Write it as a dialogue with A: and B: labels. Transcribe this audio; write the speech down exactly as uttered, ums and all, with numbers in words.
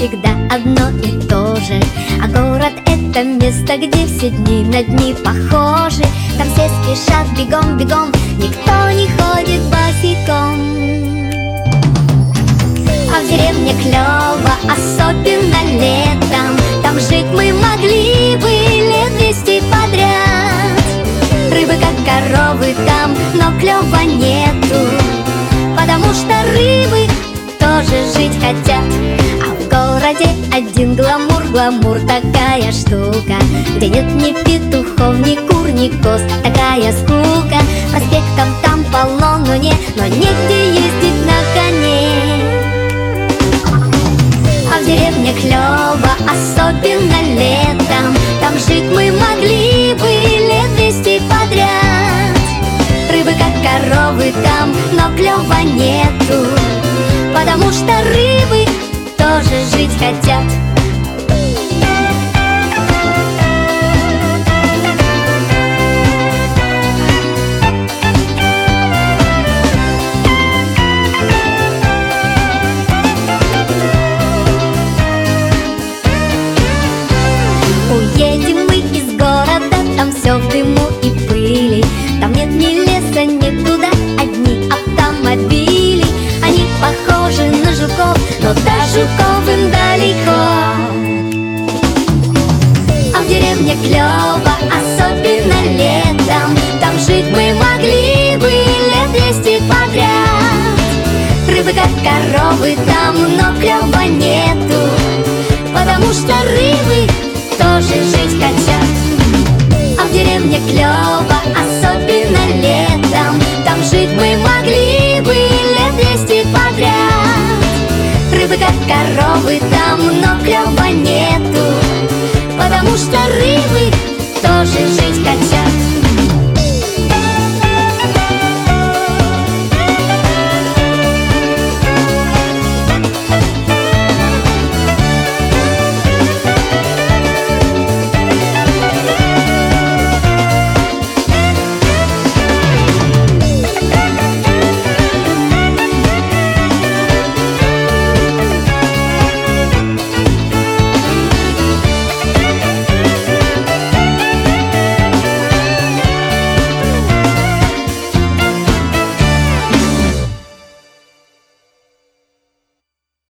A: всегда одно и то же. А город — это место, где все дни на дни похожи. Там все спешат бегом-бегом, никто не ходит босиком. А в деревне клёво, особенно летом. Там жить мы могли бы лет двести подряд. Рыбы как коровы там, но клёва нету, потому что рыбы тоже жить хотят. А в городе один гламур, гламур такая штука, где нет ни петухов, ни кур, ни коз, такая скука. Проспектов там полно, но не, но негде ездить на коне. А в деревне клёво, особенно летом. Там жить мы могли бы лет двести подряд. Рыбы как коровы там, но клёва нету, потому что рыбы тоже жить хотят. Уедем мы из города, там все в дыму и пыли. Там нет ни леса, ни туда, одни автомобили. Они похожи на жуков, но до жуков им далеко. А в деревне клёво, особенно летом. Там жить мы могли бы лет двести подряд. Рыбы как коровы там, но клёва нету, потому что рыбы тоже жить хотят. А в деревне клёво, особенно